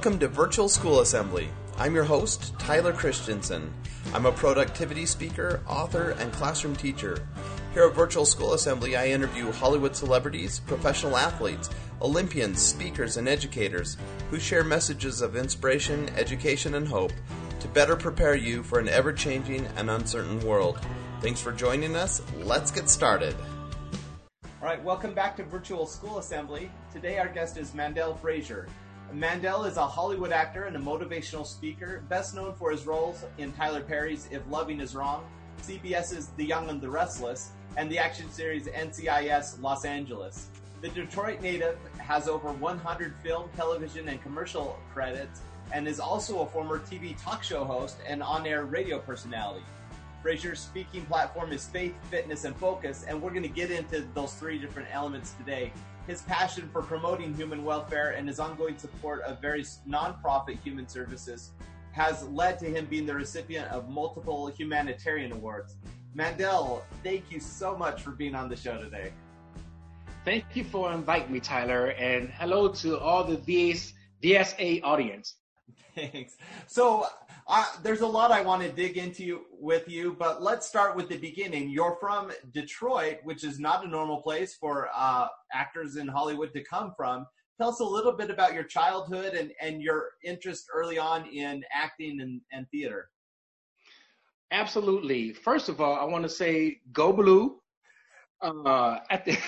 Welcome to Virtual School Assembly. I'm your host, Tyler Christensen. I'm a productivity speaker, author, and classroom teacher. Here at Virtual School Assembly, I interview Hollywood celebrities, professional athletes, Olympians, speakers, and educators who share messages of inspiration, education, and hope to better prepare you for an ever-changing and uncertain world. Thanks for joining us. Let's get started. All right, welcome back to Virtual School Assembly. Today our guest is Mandel Frazier. Mandel is a Hollywood actor and a motivational speaker, best known for his roles in Tyler Perry's If Loving Is Wrong, CBS's The Young and the Restless, and the action series NCIS Los Angeles. The Detroit native has over 100 film, television, and commercial credits, and is also a former TV talk show host and on-air radio personality. Frazier's speaking platform is faith, fitness, and focus, and we're going to get into those three different elements today. His passion for promoting human welfare and his ongoing support of various nonprofit human services has led to him being the recipient of multiple humanitarian awards. Mandel, thank you so much for being on the show today. Thank you for inviting me, Tyler, and hello to all the VSA audience. Thanks. So there's a lot I want to dig into with you, but let's start with the beginning. You're from Detroit, which is not a normal place for actors in Hollywood to come from. Tell us a little bit about your childhood and your interest early on in acting and theater. Absolutely. First of all, I want to say go blue. At the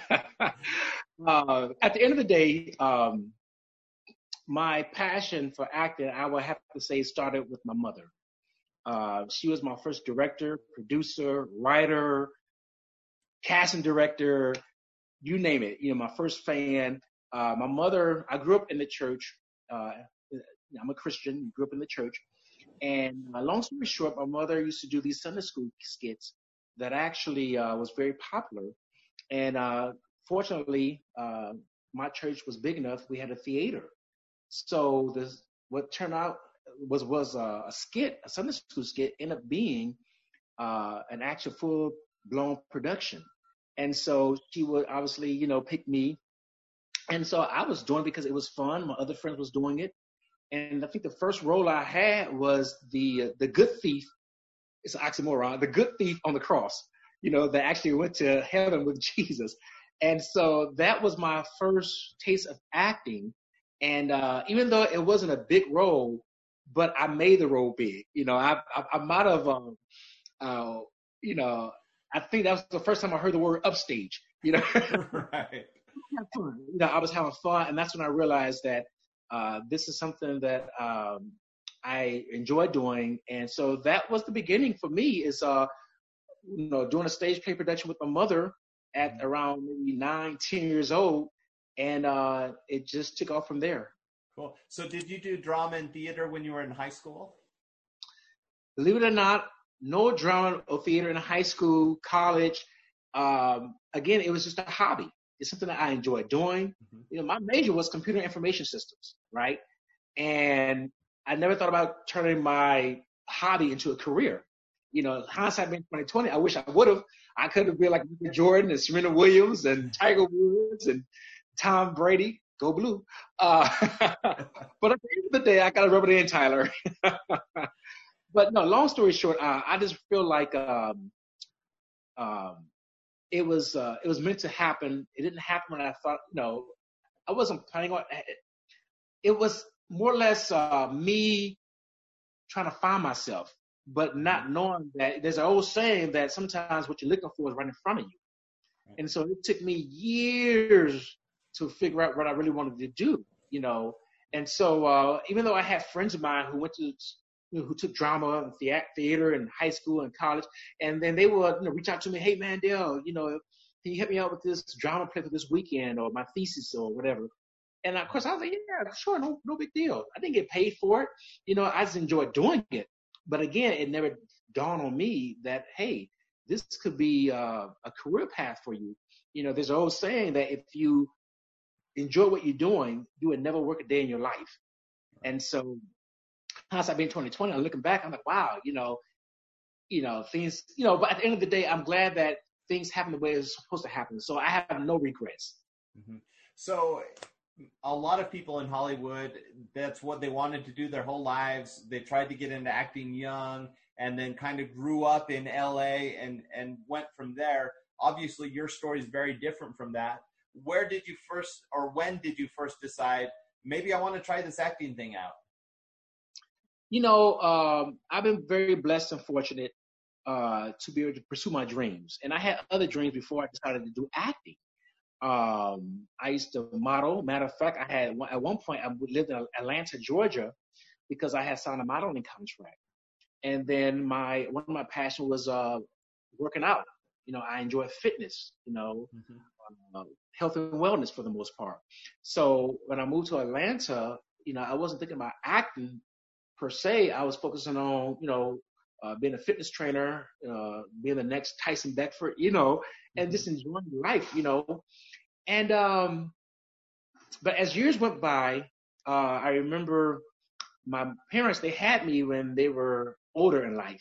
end of the day, my passion for acting, I would have to say, started with my mother. She was my first director, producer, writer, casting director, you name it. You know, my first fan. My mother, I grew up in the church. I'm a Christian, grew up in the church. And long story short, my mother used to do these Sunday school skits that actually was very popular. And fortunately, my church was big enough, we had a theater. So what turned out was a skit, a Sunday school skit, ended up being an actual full-blown production. And so she would obviously, pick me. And so I was doing it because it was fun. My other friends was doing it. And I think the first role I had was the good thief. It's an oxymoron. The good thief on the cross, that actually went to heaven with Jesus. And so that was my first taste of acting. And even though it wasn't a big role, but I made the role big. I might have, I think that was the first time I heard the word upstage. Right. I was having fun, and that's when I realized that this is something that I enjoy doing. And so that was the beginning for me. Is doing a stage play production with my mother at around maybe 9, 10 years old. And it just took off from there. Cool. So did you do drama and theater when you were in high school? Believe it or not, no drama or theater in high school, college. Again, it was just a hobby. It's something that I enjoy doing. Mm-hmm. My major was computer information systems, right? And I never thought about turning my hobby into a career. Hindsight being 2020, I wish I would have. I could have been like Jordan and Serena Williams and Tiger Woods and Tom Brady, go blue. But at the end of the day, I got to rub it in, Tyler. But no, long story short, I just feel like it was meant to happen. It didn't happen when I thought. I wasn't planning on it. It was more or less me trying to find myself, but not knowing that there's an old saying that sometimes what you're looking for is right in front of you. Right. And so it took me years to figure out what I really wanted to do, And so even though I had friends of mine who who took drama and theater in high school and college, and then they would reach out to me, hey, Mandel, can you help me out with this drama play for this weekend or my thesis or whatever? And of course I was like, yeah, sure, no big deal. I didn't get paid for it. I just enjoyed doing it. But again, it never dawned on me that, hey, this could be a career path for you. There's an old saying that if you enjoy what you're doing, you would never work a day in your life. And so, hindsight being 2020, I'm looking back, I'm like, wow, things, but at the end of the day, I'm glad that things happen the way it's supposed to happen. So I have no regrets. Mm-hmm. So a lot of people in Hollywood, that's what they wanted to do their whole lives. They tried to get into acting young and then kind of grew up in LA and went from there. Obviously, your story is very different from that. Where did you first, or when did you first decide, maybe I want to try this acting thing out? I've been very blessed and fortunate to be able to pursue my dreams. And I had other dreams before I decided to do acting. I used to model. Matter of fact, at one point I lived in Atlanta, Georgia, because I had signed a modeling contract. And then one of my passion was working out. I enjoy fitness. Health and wellness for the most part. So when I moved to Atlanta, I wasn't thinking about acting per se. I was focusing on being a fitness trainer, being the next Tyson Beckford, and just enjoying life, And but as years went by, I remember my parents, they had me when they were older in life.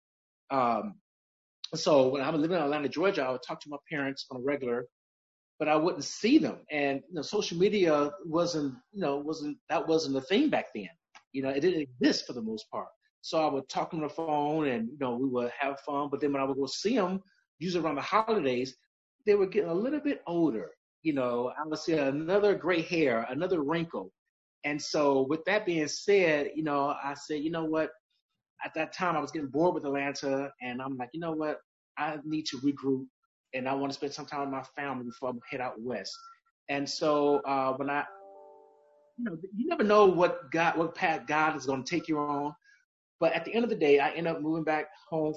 So when I was living in Atlanta, Georgia, I would talk to my parents on a regular, but I wouldn't see them. And social media wasn't a thing back then. It didn't exist for the most part. So I would talk on the phone, and we would have fun. But then when I would go see them, usually around the holidays, they were getting a little bit older. I would see another gray hair, another wrinkle. And so with that being said, I said, you know what? At that time, I was getting bored with Atlanta, and I'm like, you know what? I need to regroup, and I want to spend some time with my family before I head out west. And so when you never know what path God is going to take you on. But at the end of the day, I ended up moving back home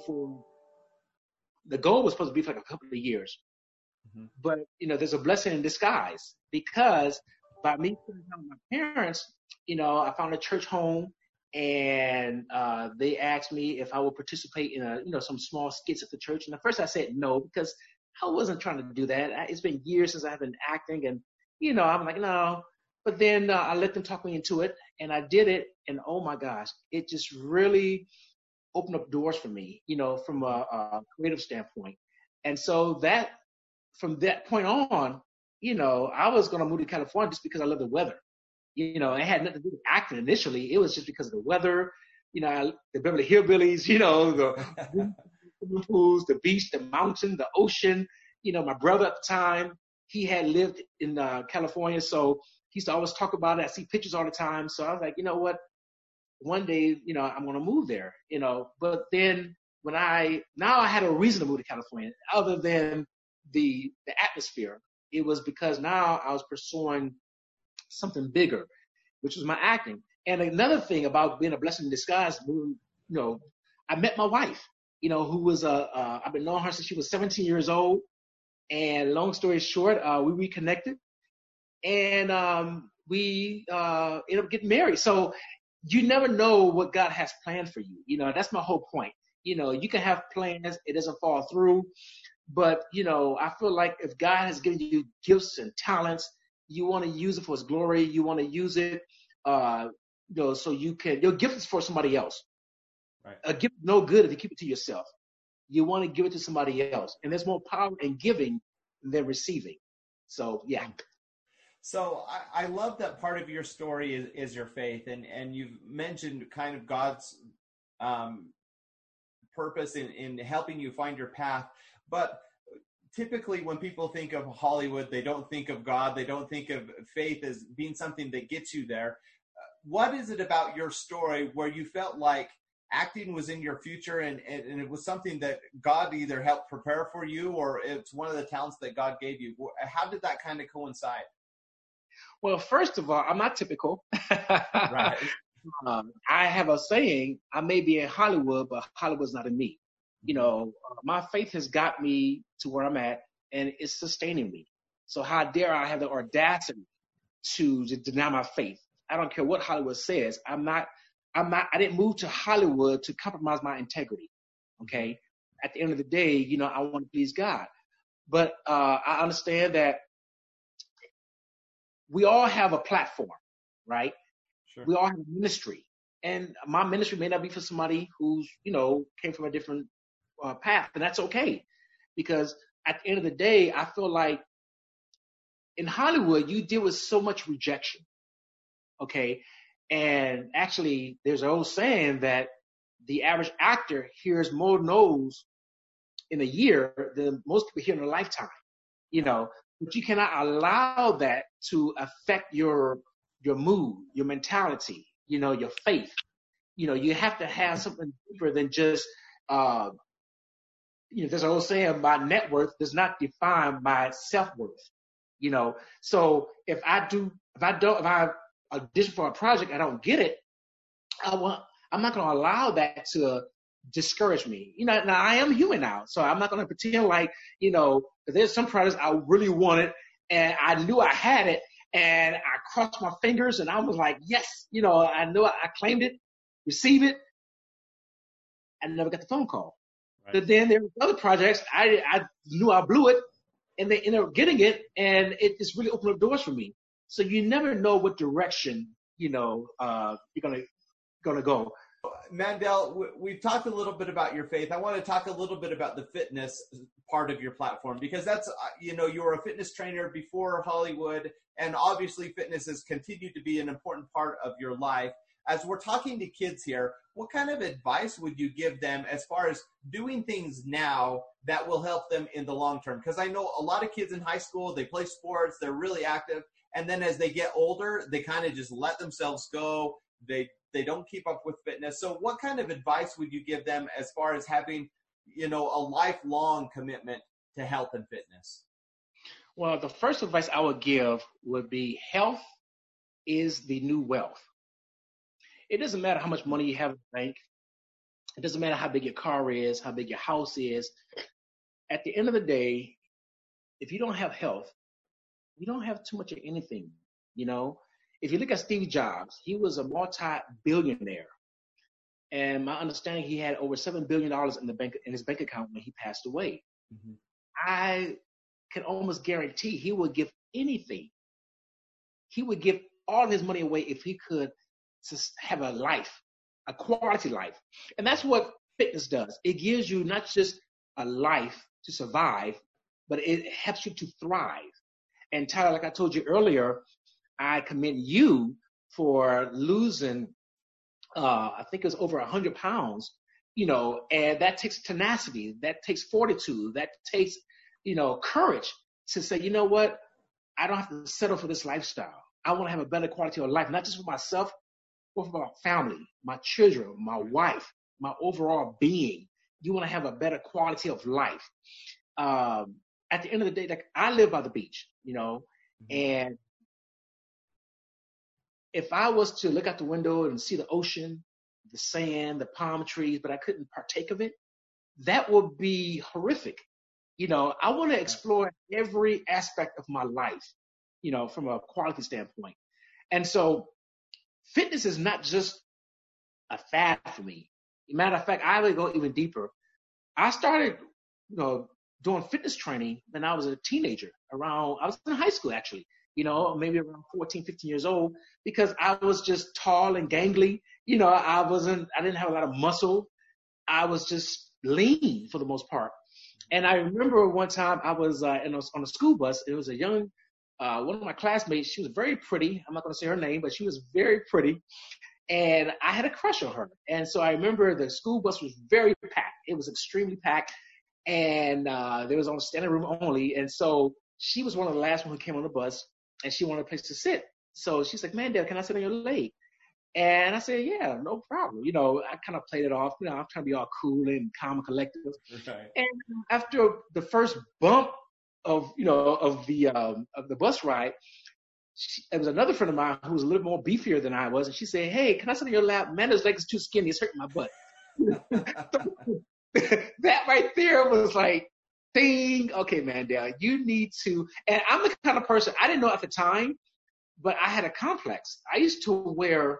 the goal was supposed to be for like a couple of years. Mm-hmm. But, there's a blessing in disguise, because by me spending time with my parents, I found a church home, and they asked me if I would participate in some small skits at the church. And at first I said no, because I wasn't trying to do that. It's been years since I've been acting, and, I'm like, no. But then I let them talk me into it, and I did it. And oh my gosh, it just really opened up doors for me, from a creative standpoint. And so from that point on, I was going to move to California just because I love the weather. It had nothing to do with acting initially. It was just because of the weather, the Beverly Hillbillies, the pools, the beach, the mountain, the ocean. My brother at the time, he had lived in California, so he used to always talk about it. I see pictures all the time. So I was like, you know what? One day, I'm going to move there, But then now I had a reason to move to California other than the atmosphere. It was because now I was pursuing something bigger, which was my acting. And another thing about being a blessing in disguise, I met my wife, who was I've been knowing her since she was 17 years old. And long story short, we reconnected, and we ended up getting married. So you never know what God has planned for you. That's my whole point. You can have plans, it doesn't fall through. But, I feel like if God has given you gifts and talents, you want to use it for his glory. You want to use it, so your gift is for somebody else. Right. A gift is no good if you keep it to yourself. You want to give it to somebody else. And there's more power in giving than receiving. So, yeah. So I love that part of your story is your faith. And you've mentioned kind of God's purpose in helping you find your path. But typically when people think of Hollywood, they don't think of God. They don't think of faith as being something that gets you there. What is it about your story where you felt like acting was in your future and it was something that God either helped prepare for you or it's one of the talents that God gave you? How did that kind of coincide? Well, first of all, I'm not typical. Right. I have a saying, I may be in Hollywood, but Hollywood's not in me. My faith has got me to where I'm at, and it's sustaining me. So how dare I have the audacity to deny my faith? I don't care what Hollywood says. I didn't move to Hollywood to compromise my integrity. Okay. At the end of the day, I want to please God. But I understand that we all have a platform, right? Sure. We all have a ministry. And my ministry may not be for somebody who's, came from a different path, and that's okay. Because at the end of the day, I feel like in Hollywood, you deal with so much rejection. Okay. And actually, there's an old saying that the average actor hears more no's in a year than most people hear in a lifetime. But you cannot allow that to affect your mood, your mentality, your faith. You have to have something deeper than just, there's an old saying, my net worth does not define my self-worth. So if I audition for a project, I don't get it, I'm not going to allow that to discourage me. Now I am human now, so I'm not going to pretend like, there's some projects I really wanted and I knew I had it and I crossed my fingers and I was like, yes, I knew I claimed it, received it. I never got the phone call. Right. But then there were other projects I knew I blew it and they ended up getting it and it just really opened up doors for me. So you never know what direction, you're going to go. Mandel, we've talked a little bit about your faith. I want to talk a little bit about the fitness part of your platform, because that's, you were a fitness trainer before Hollywood, and obviously fitness has continued to be an important part of your life. As we're talking to kids here, what kind of advice would you give them as far as doing things now that will help them in the long term? Because I know a lot of kids in high school, they play sports, they're really active, and then as they get older, they kind of just let themselves go. They don't keep up with fitness. So what kind of advice would you give them as far as having, a lifelong commitment to health and fitness? Well, the first advice I would give would be health is the new wealth. It doesn't matter how much money you have in the bank. It doesn't matter how big your car is, how big your house is. At the end of the day, if you don't have health, you don't have too much of anything, If you look at Steve Jobs, he was a multi-billionaire. And my understanding, he had over $7 billion in his bank account when he passed away. Mm-hmm. I can almost guarantee he would give anything. He would give all of his money away if he could just have a life, a quality life. And that's what fitness does. It gives you not just a life to survive, but it helps you to thrive. And Tyler, like I told you earlier, I commend you for losing, I think it was over 100 pounds, and that takes tenacity, that takes fortitude, that takes, courage to say, you know what, I don't have to settle for this lifestyle. I want to have a better quality of life, not just for myself, but for my family, my children, my wife, my overall being. You want to have a better quality of life. At the end of the day, like I live by the beach, and if I was to look out the window and see the ocean, the sand, the palm trees, but I couldn't partake of it, that would be horrific. I want to explore every aspect of my life, from a quality standpoint. And so fitness is not just a fad for me. Matter of fact, I would go even deeper. I started, doing fitness training when I was a teenager. I was in high school, actually. Maybe around 14, 15 years old, because I was just tall and gangly. I didn't have a lot of muscle. I was just lean for the most part. And I remember one time I was on a school bus. It was a young, one of my classmates. She was very pretty. I'm not going to say her name, but she was very pretty. And I had a crush on her. And so I remember the school bus was very packed. It was extremely packed. And there was on standing room only. And so she was one of the last ones who came on the bus. And she wanted a place to sit. So she's like, Mandel, can I sit on your leg? And I said, yeah, no problem. I kind of played it off. I'm trying to be all cool and calm and collective. Okay. And after the first bump of the bus ride, there was another friend of mine who was a little more beefier than I was. And she said, hey, can I sit on your lap? Mandel's leg is too skinny. It's hurting my butt. That right there was like, thing. Okay, Mandel, you need to, and I'm the kind of person, I didn't know at the time, but I had a complex. I used to wear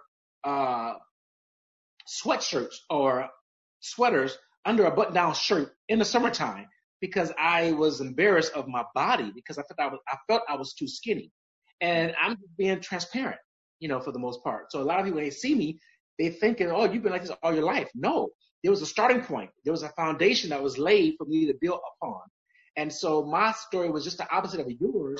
sweatshirts or sweaters under a button-down shirt in the summertime because I was embarrassed of my body because I felt I was too skinny. And I'm being transparent, for the most part. So a lot of people, when they see me, they're thinking, oh, you've been like this all your life. No. There was a starting point. There was a foundation that was laid for me to build upon. And so my story was just the opposite of yours.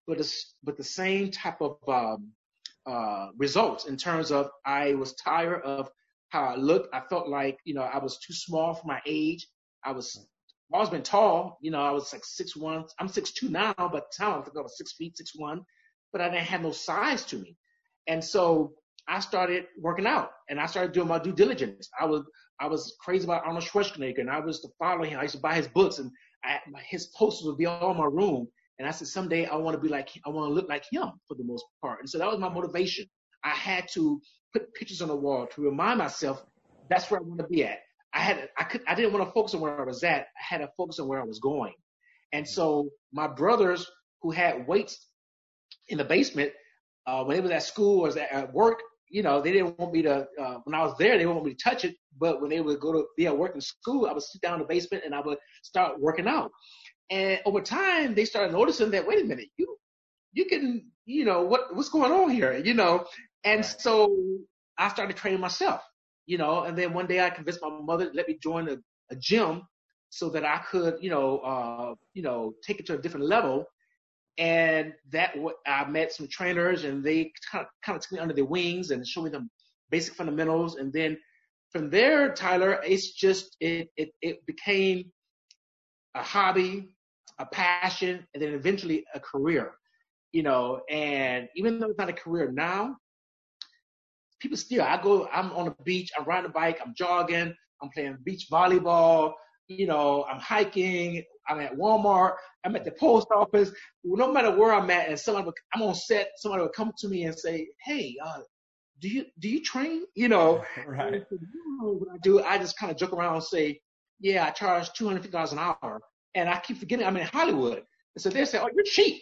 but the same type of results in terms of I was tired of how I looked. I felt like, I was too small for my age. I've always been tall. I was like 6'1". I'm 6'2" now, but at the time I think I was 6 feet, 6'1", but I didn't have no size to me. And so I started working out and I started doing my due diligence. I was crazy about Arnold Schwarzenegger and I was to follow him. I used to buy his books and his posters would be all in my room. And I said, someday I want to look like him for the most part. And so that was my motivation. I had to put pictures on the wall to remind myself that's where I want to be at. I didn't want to focus on where I was at. I had to focus on where I was going. And so my brothers who had weights in the basement, when they was at school or at work, they didn't want me to, when I was there, they didn't want me to touch it. But when they would go to be at work in school, I would sit down in the basement and I would start working out. And over time, they started noticing that, wait a minute, you can, what's going on here, And so I started training myself, and then one day I convinced my mother to let me join a gym so that I could, take it to a different level. And I met some trainers and they kind of took me under their wings and showed me the basic fundamentals. And then from there, Tyler, it's just, it became a hobby, a passion, and then eventually a career, and even though it's not a career now, people still, I'm on the beach, I'm riding a bike, I'm jogging, I'm playing beach volleyball, I'm hiking, I'm at Walmart, I'm at the post office, no matter where I'm at, and I'm on set, somebody would come to me and say, hey, do you train? Right. What I do, I just kind of joke around and say, yeah, I charge $250 an hour. And I keep forgetting I'm in Hollywood. And so they say, oh, you're cheap,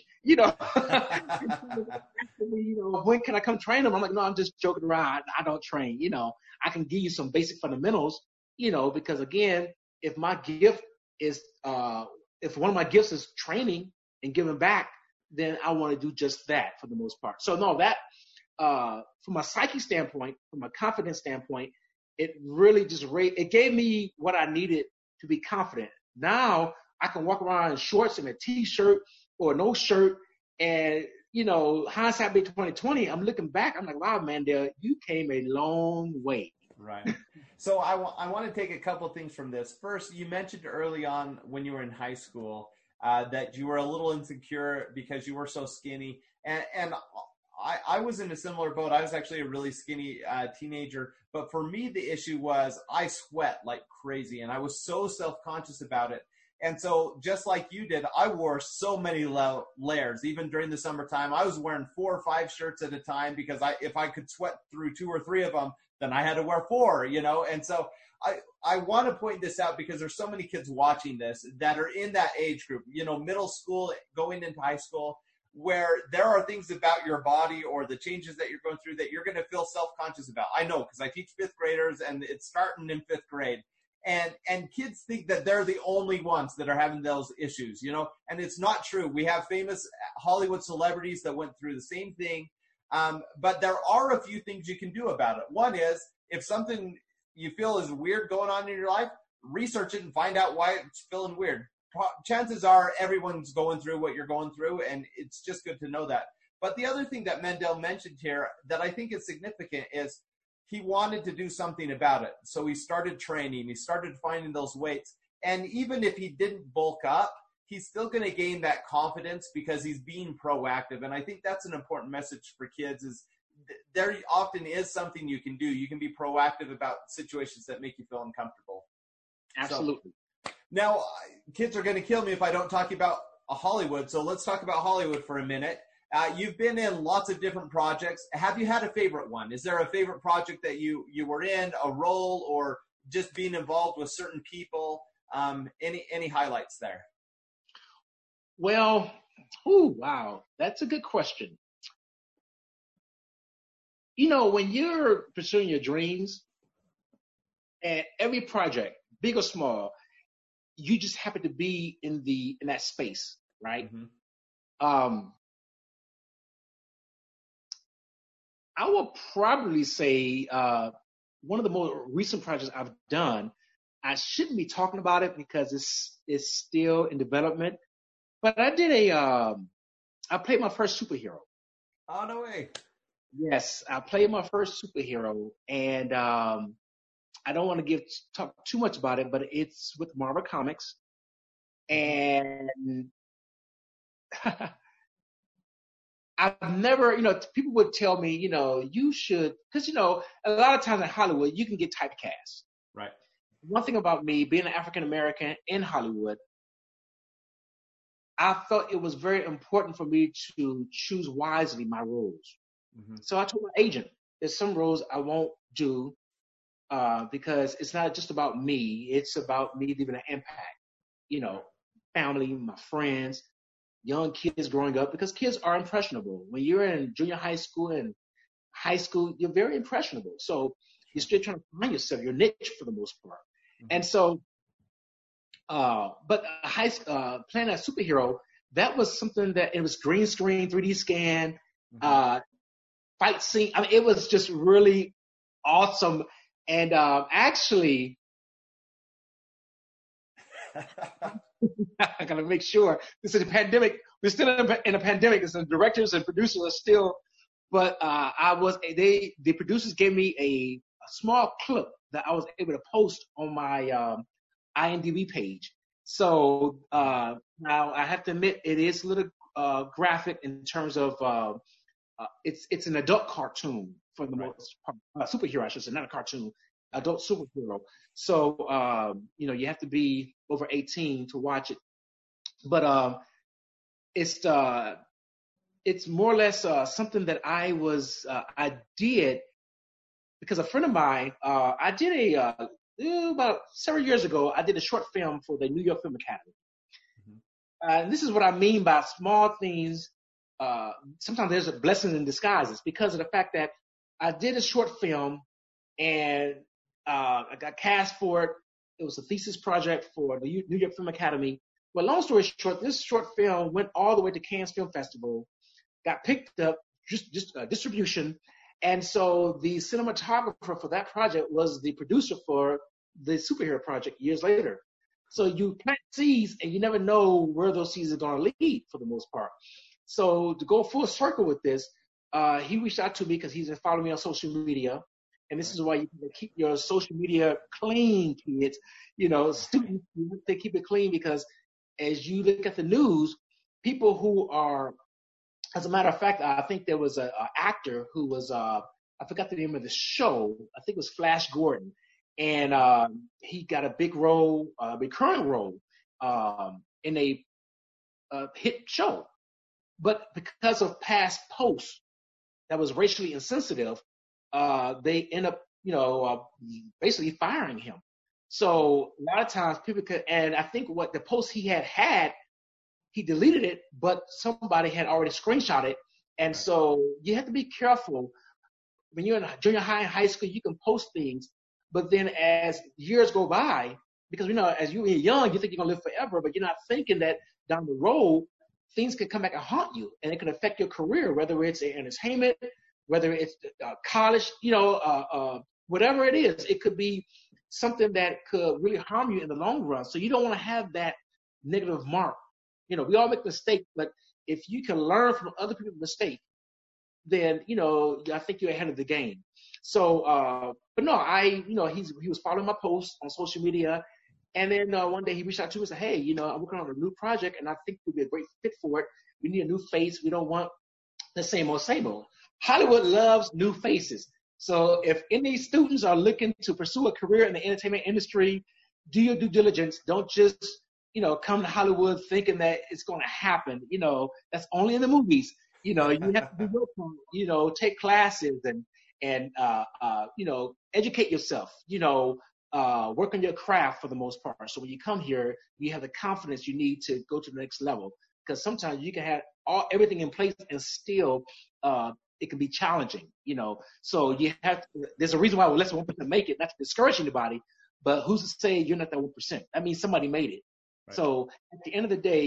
when can I come train them? I'm like, no, I'm just joking around. I don't train, I can give you some basic fundamentals, because again, if my gift is, if one of my gifts is training and giving back, then I want to do just that for the most part. So no, that, from a psyche standpoint, from a confidence standpoint, it really just it gave me what I needed to be confident. Now I can walk around in shorts and a t-shirt or no shirt, and hindsight being 2020, I'm looking back, I'm like, wow, Mandel, you came a long way. Right. So I want to take a couple things from this. First, you mentioned early on when you were in high school that you were a little insecure because you were so skinny, and I was in a similar boat. I was actually a really skinny teenager, but for me, the issue was I sweat like crazy, and I was so self-conscious about it. And so just like you did, I wore so many layers. Even during the summertime, I was wearing 4 or 5 shirts at a time because if I could sweat through 2 or 3 of them, then I had to wear 4, And so I want to point this out because there's so many kids watching this that are in that age group, middle school, going into high school, where there are things about your body or the changes that you're going through that you're going to feel self-conscious about. I know, because I teach 5th graders and it's starting in 5th grade. And kids think that they're the only ones that are having those issues, and it's not true. We have famous Hollywood celebrities that went through the same thing. But there are a few things you can do about it. One is, if something you feel is weird going on in your life, research it and find out why it's feeling weird. Chances are everyone's going through what you're going through, and it's just good to know that. But the other thing that Mandel mentioned here that I think is significant is he wanted to do something about it. So he started training. He started finding those weights. And even if he didn't bulk up, he's still going to gain that confidence because he's being proactive. And I think that's an important message for kids is there often is something you can do. You can be proactive about situations that make you feel uncomfortable. Absolutely. So, now, kids are going to kill me if I don't talk about Hollywood. So let's talk about Hollywood for a minute. You've been in lots of different projects. Have you had a favorite one? Is there a favorite project that you were in, a role, or just being involved with certain people? Any highlights there? Well, wow, that's a good question. When you're pursuing your dreams, and every project, big or small, you just happen to be in that space, right? Mm-hmm. I will probably say one of the more recent projects I've done, I shouldn't be talking about it because it's still in development, but I did I played my first superhero. Oh, no way. Yes, I played my first superhero, and I don't want to talk too much about it, but it's with Marvel Comics, and I've never, people would tell me, you should, because a lot of times in Hollywood you can get typecast. Right. One thing about me being an African American in Hollywood, I felt it was very important for me to choose wisely my roles. Mm-hmm. So I told my agent, there's some roles I won't do because it's not just about me. It's about me leaving an impact, family, my friends, young kids growing up, because kids are impressionable. When you're in junior high school and high school, you're very impressionable. So you're still trying to find yourself, your niche for the most part. Mm-hmm. And so, but playing a superhero, that was something that it was green screen, 3D scan, fight scene. I mean, it was just really awesome. And actually, I gotta make sure this is a pandemic. We're still in a pandemic. So the directors and producers are still, but the producers gave me a small clip that I was able to post on my IMDb page. So now I have to admit it is a little graphic in terms of it's an adult cartoon for the most part, superhero I should say, not a cartoon, adult superhero. So you have to be over 18 to watch it. But it's more or less something that I did because a friend of mine, I did about several years ago, I did a short film for the New York Film Academy. Mm-hmm. And this is what I mean by small things. Sometimes there's a blessing in disguises because of the fact that I did a short film and I got cast for it. It was a thesis project for the New York Film Academy. Well, long story short, this short film went all the way to Cannes Film Festival, got picked up, just distribution. And so the cinematographer for that project was the producer for the superhero project years later. So you plant seeds and you never know where those seeds are going to lead for the most part. So to go full circle with this, he reached out to me because he's been following me on social media. And this is why you keep your social media clean, kids. Students, they keep it clean because as you look at the news, people who are, as a matter of fact, I think there was an actor who was, I forgot the name of the show. I think it was Flash Gordon. And he got a big role, a recurring role in a hit show. But because of past posts that was racially insensitive, they end up, basically firing him. So a lot of times people could, and I think what the post he had, he deleted it, but somebody had already screenshot it. And so you have to be careful. When you're in junior high and high school, you can post things, but then as years go by, because as you're young, you think you're gonna live forever, but you're not thinking that down the road, things can come back and haunt you, and it can affect your career, whether it's entertainment, whether it's college, whatever it is. It could be something that could really harm you in the long run. So you don't want to have that negative mark. We all make mistakes, but if you can learn from other people's mistakes, then, I think you're ahead of the game. So, but no, he was following my posts on social media. And then one day he reached out to me and said, hey, I'm working on a new project and I think we'd be a great fit for it. We need a new face. We don't want the same old, same old. Hollywood loves new faces. So if any students are looking to pursue a career in the entertainment industry, do your due diligence. Don't just, come to Hollywood thinking that it's going to happen. That's only in the movies. You have to be welcome, take classes and educate yourself, work on your craft for the most part. So when you come here, you have the confidence you need to go to the next level. Because sometimes you can have everything in place and still it can be challenging, So you have to, there's a reason why less than 1% make it, not to discourage anybody, but who's to say you're not that 1%? That means somebody made it. Right. So at the end of the day,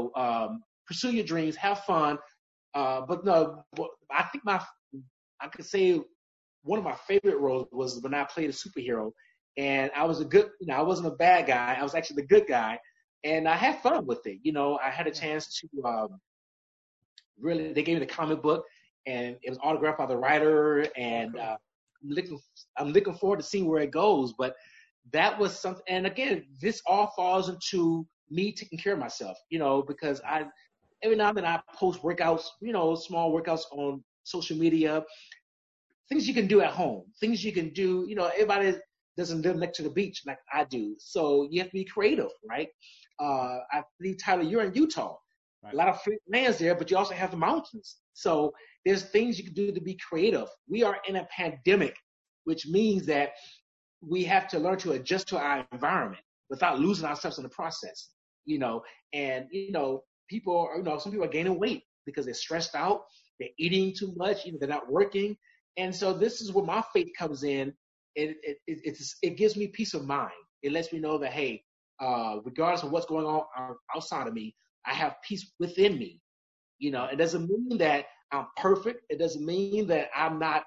pursue your dreams, have fun. But no, I think I could say one of my favorite roles was when I played a superhero, and I was I wasn't a bad guy. I was actually the good guy, and I had fun with it. I had a chance to Really, they gave me the comic book, and it was autographed by the writer. And I'm looking forward to seeing where it goes. But that was something. And again, this all falls into me taking care of myself, because every now and then I post workouts, small workouts on social media, things you can do at home, things you can do. Everybody doesn't live next to the beach like I do, so you have to be creative, right? I believe, Tyler, you're in Utah. Right. A lot of flat lands there, but you also have the mountains. So there's things you can do to be creative. We are in a pandemic, which means that we have to learn to adjust to our environment without losing ourselves in the process, and, people are, some people are gaining weight because they're stressed out, they're eating too much, they're not working. And so this is where my faith comes in. It gives me peace of mind. It lets me know that, hey, regardless of what's going on outside of me, I have peace within me. It doesn't mean that I'm perfect. It doesn't mean that I'm not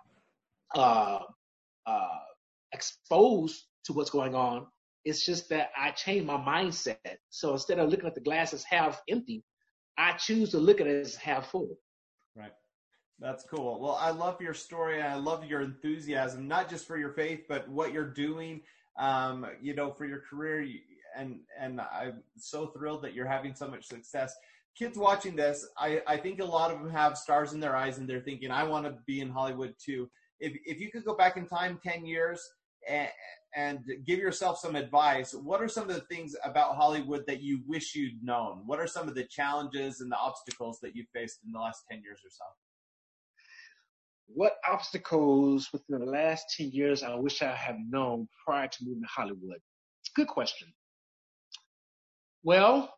exposed to what's going on. It's just that I changed my mindset. So instead of looking at the glass as half empty, I choose to look at it as half full. Right. That's cool. Well, I love your story. I love your enthusiasm, not just for your faith, but what you're doing, for your career. And I'm so thrilled that you're having so much success. Kids watching this, I think a lot of them have stars in their eyes and they're thinking, I want to be in Hollywood too. If you could go back in time 10 years and give yourself some advice, what are some of the things about Hollywood that you wish you'd known? What are some of the challenges and the obstacles that you've faced in the last 10 years or so? What obstacles within the last 10 years I wish I had known prior to moving to Hollywood? It's a good question. Well,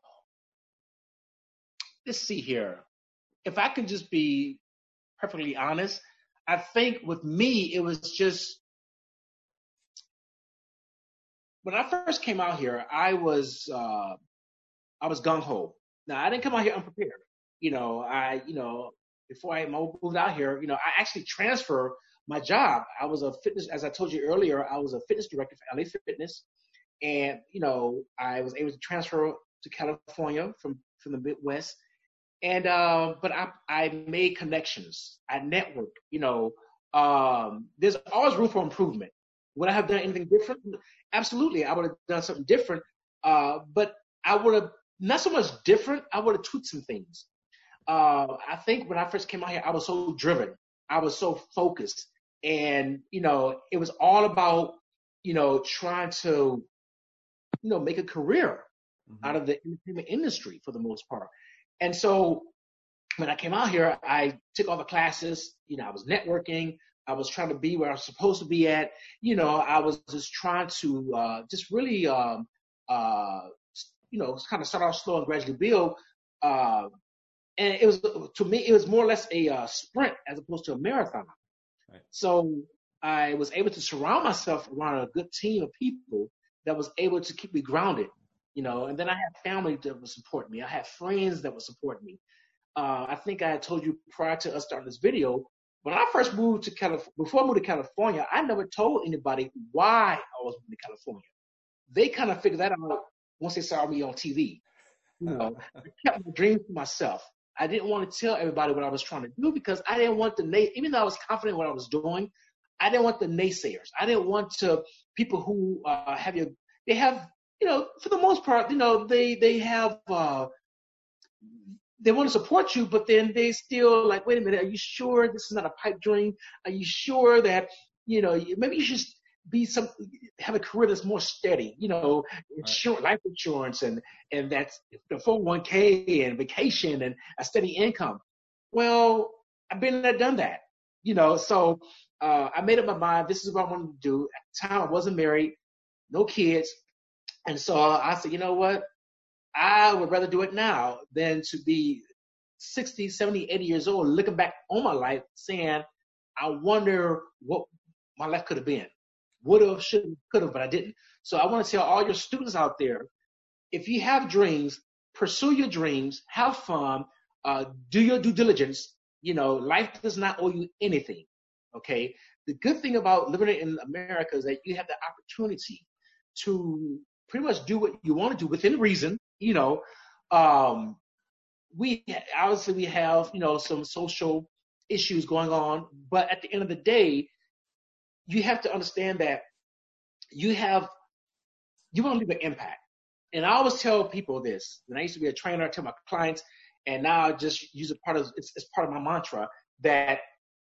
let's see here. If I can just be perfectly honest, I think with me, it was just, when I first came out here, I was gung-ho. Now, I didn't come out here unprepared. Before I moved out here, I actually transferred my job. I was a fitness, as I told you earlier, I was a fitness director for LA Fitness. And, I was able to transfer to California from the Midwest. And, but I made connections. I networked, there's always room for improvement. Would I have done anything different? Absolutely. I would have done something different. But I would have, not so much different, I would have tweaked some things. I think when I first came out here, I was so driven. I was so focused. And, it was all about, trying to, make a career out of the entertainment industry for the most part. And so when I came out here, I took all the classes, I was networking. I was trying to be where I was supposed to be at. I was just trying to just really, kind of start off slow and gradually build. And it was, to me, it was more or less a sprint as opposed to a marathon. Right. So I was able to surround myself around a good team of people that was able to keep me grounded, and then I had family that would support me. I had friends that would support me. I think I had told you prior to us starting this video, when I first moved to California, before I moved to California, I never told anybody why I was moving to California. They kind of figured that out once they saw me on TV. I kept my dreams to myself. I didn't want to tell everybody what I was trying to do because I didn't want even though I was confident in what I was doing, I didn't want the naysayers. I didn't want people who they have, for the most part, they have, they want to support you, but then they still like, wait a minute, are you sure this is not a pipe dream? Are you sure that, maybe you should have a career that's more steady, insurance, life insurance, and that's the 401k and vacation and a steady income. Well, I've been there, done that, so I made up my mind. This is what I wanted to do. At the time, I wasn't married, no kids. And so I said, you know what? I would rather do it now than to be 60, 70, 80 years old, looking back on my life saying, I wonder what my life could have been. Would have, should have, could have, but I didn't. So I want to tell all your students out there, if you have dreams, pursue your dreams, have fun, do your due diligence. Life does not owe you anything. Okay. The good thing about living in America is that you have the opportunity to pretty much do what you want to do within reason, we have, some social issues going on, but at the end of the day, you have to understand that you want to leave an impact. And I always tell people this. When I used to be a trainer, I tell my clients, and now I just use it it's part of my mantra, that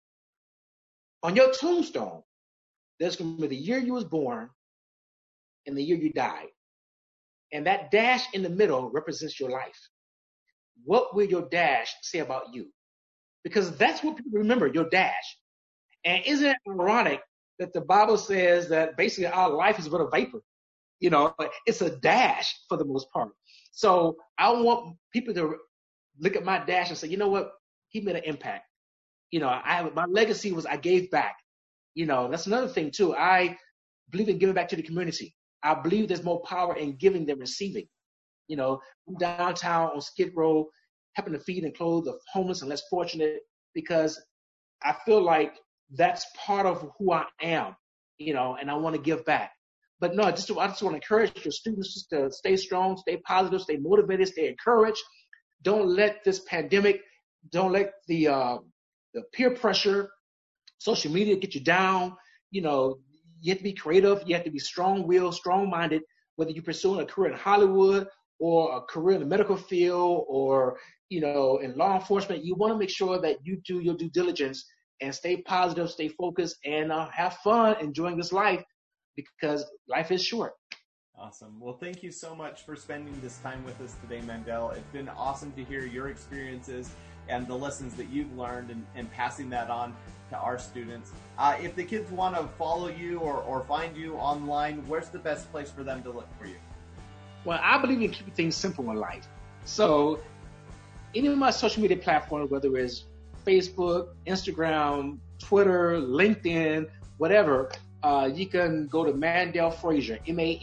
on your tombstone, there's going to be the year you was born and the year you died. And that dash in the middle represents your life. What will your dash say about you? Because that's what people remember, your dash. And isn't it ironic that the Bible says that basically our life is but a vapor? It's a dash for the most part. So I want people to look at my dash and say, you know what? He made an impact. My legacy was I gave back. That's another thing too. I believe in giving back to the community. I believe there's more power in giving than receiving. I'm downtown on Skid Row, helping to feed and clothe the homeless and less fortunate, because I feel like that's part of who I am, and I want to give back. But no, I just want to encourage your students just to stay strong, stay positive, stay motivated, stay encouraged. Don't let this pandemic, don't let the peer pressure, social media get you down. You have to be creative. You have to be strong-willed, strong-minded, whether you're pursuing a career in Hollywood or a career in the medical field or, in law enforcement. You want to make sure that you do your due diligence and stay positive, stay focused, and have fun enjoying this life, because life is short. Awesome. Well, thank you so much for spending this time with us today, Mandel. It's been awesome to hear your experiences and the lessons that you've learned and passing that on to our students. If the kids want to follow you or find you online, where's the best place for them to look for you? Well, I believe in keeping things simple in life. So any of my social media platforms, whether it's Facebook, Instagram, Twitter, LinkedIn, whatever, you can go to Mandel Frazier,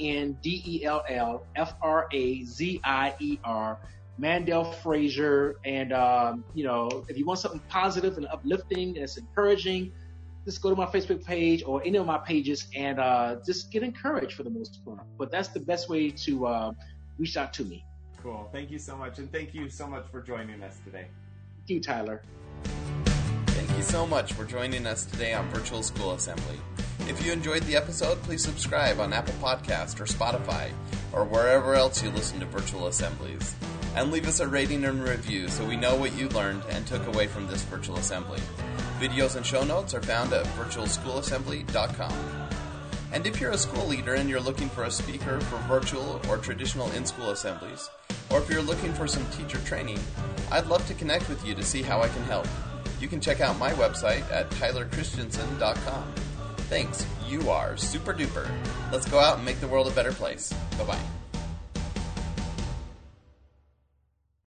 MANDELLFRAZIER, Mandel Frazier. And, if you want something positive and uplifting and it's encouraging, just go to my Facebook page or any of my pages and just get encouraged for the most part. But that's the best way to reach out to me. Cool. Thank you so much. And thank you so much for joining us today. Thank you, Tyler. Thank you so much for joining us today on Virtual School Assembly. If you enjoyed the episode, please subscribe on Apple Podcast or Spotify or wherever else you listen to virtual assemblies. And leave us a rating and review so we know what you learned and took away from this virtual assembly. Videos and show notes are found at virtualschoolassembly.com. And if you're a school leader and you're looking for a speaker for virtual or traditional in-school assemblies, or if you're looking for some teacher training, I'd love to connect with you to see how I can help. You can check out my website at tylerchristiansen.com. Thanks. You are super duper. Let's go out and make the world a better place. Bye-bye.